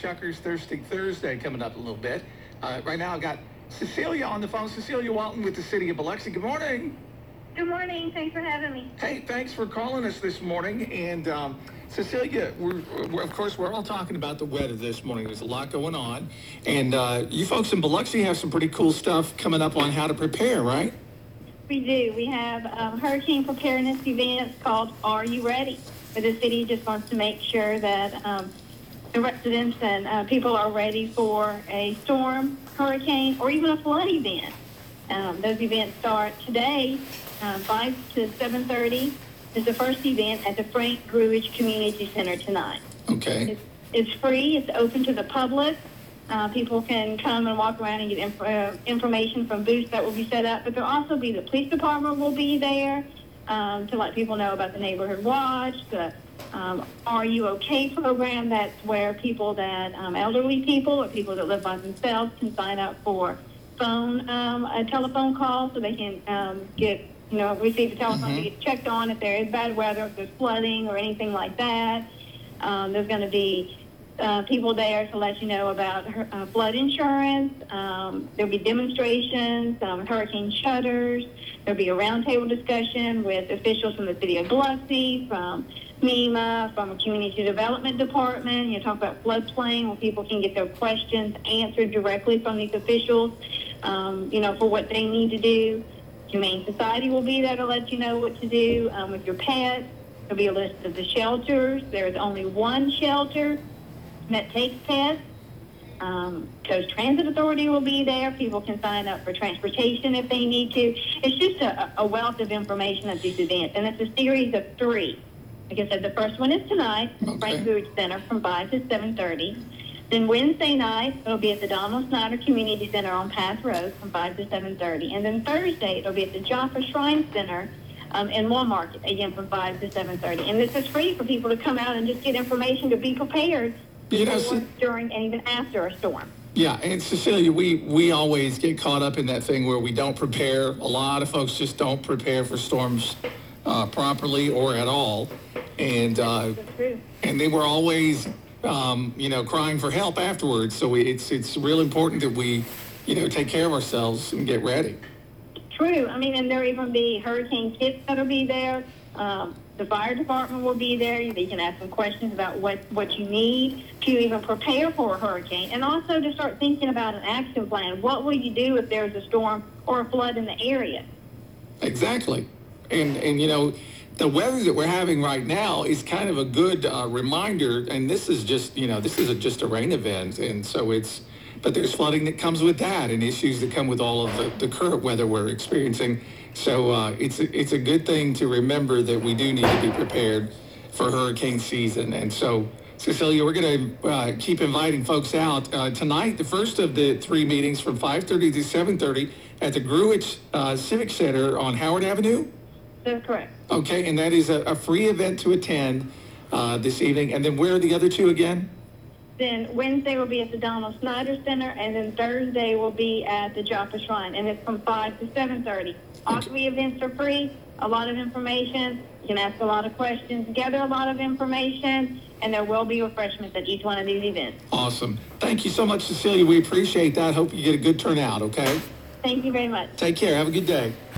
Chuckers Thirsty Thursday coming up a little bit. Right now I've got Cecilia on the phone. Cecilia Walton with the City of Biloxi. Good morning. Good morning. Thanks for having me. Hey, thanks for calling us this morning. And Cecilia, we're of course, we're all talking about the weather this morning. There's a lot going on. And you folks in Biloxi have some pretty cool stuff coming up on how to prepare, right? We do. We have hurricane preparedness events called Are You Ready? Where the city just wants to make sure that the residents and people are ready for a storm, hurricane, or even a flood event. Those events start today, 5 to 7:30 is the first event at the Frank Gruich Community Center tonight. Okay. It's free. It's open to the public. People can come and walk around and get information from booths that will be set up. But there'll also be the police department will be there to let people know about the neighborhood watch, the Are You OK program. That's where people that elderly people or people that live by themselves can sign up for a telephone call so they can receive a telephone to get checked on if there is bad weather, if there's flooding or anything like that. There's going to be people there to let you know about flood insurance. There'll be demonstrations, hurricane shutters. There'll be a roundtable discussion with officials from the City of Biloxi, from MEMA, from the Community Development Department. You talk about floodplain where people can get their questions answered directly from these officials, for what they need to do. Humane Society will be there to let you know what to do with your pets. There'll be a list of the shelters. There's only one shelter that takes pets. Coast Transit Authority will be there. People can sign up for transportation if they need to. It's just a wealth of information at these events, and it's a series of 3. Like I said, the first one is tonight, Frank Gruich Center from 5 to 7:30. Then Wednesday night, it'll be at the Donald Snyder Community Center on Path Road from 5 to 7:30. And then Thursday, it'll be at the Jaffa Shrine Center in Walmart, again, from 5 to 7:30. And this is free for people to come out and just get information to be prepared before, during, and even after a storm. Yeah, and Cecilia, we always get caught up in that thing where we don't prepare. A lot of folks just don't prepare for storms properly or at all. And they were always, crying for help afterwards. So it's real important that we, take care of ourselves and get ready. True. I mean, and there'll even be hurricane kits that'll be there. The fire department will be there. You can ask some questions about what you need to even prepare for a hurricane, and also to start thinking about an action plan. What will you do if there's a storm or a flood in the area? Exactly. And the weather that we're having right now is kind of a good reminder, and this is just, this is just a rain event, and so but there's flooding that comes with that and issues that come with all of the current weather we're experiencing. So it's a good thing to remember that we do need to be prepared for hurricane season. And so, Cecilia, we're going to keep inviting folks out. Tonight, the first of the 3 meetings from 5:30 to 7:30 at the Gruich Civic Center on Howard Avenue? That's correct. Okay, and that is a free event to attend this evening. And then where are the other 2 again? Then Wednesday will be at the Donald Snyder Center, and then Thursday will be at the Jaffa Shrine, and it's from 5 to 7:30. All 3 events are free, a lot of information. You can ask a lot of questions, gather a lot of information, and there will be refreshments at each one of these events. Awesome. Thank you so much, Cecilia. We appreciate that. Hope you get a good turnout, okay? Thank you very much. Take care. Have a good day.